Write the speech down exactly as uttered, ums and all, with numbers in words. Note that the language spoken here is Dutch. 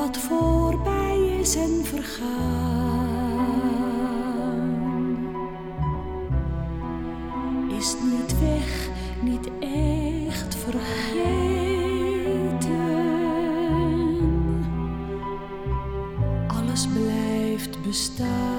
wat voorbij is en vergaan, is niet weg, niet echt vergeten. Alles blijft bestaan.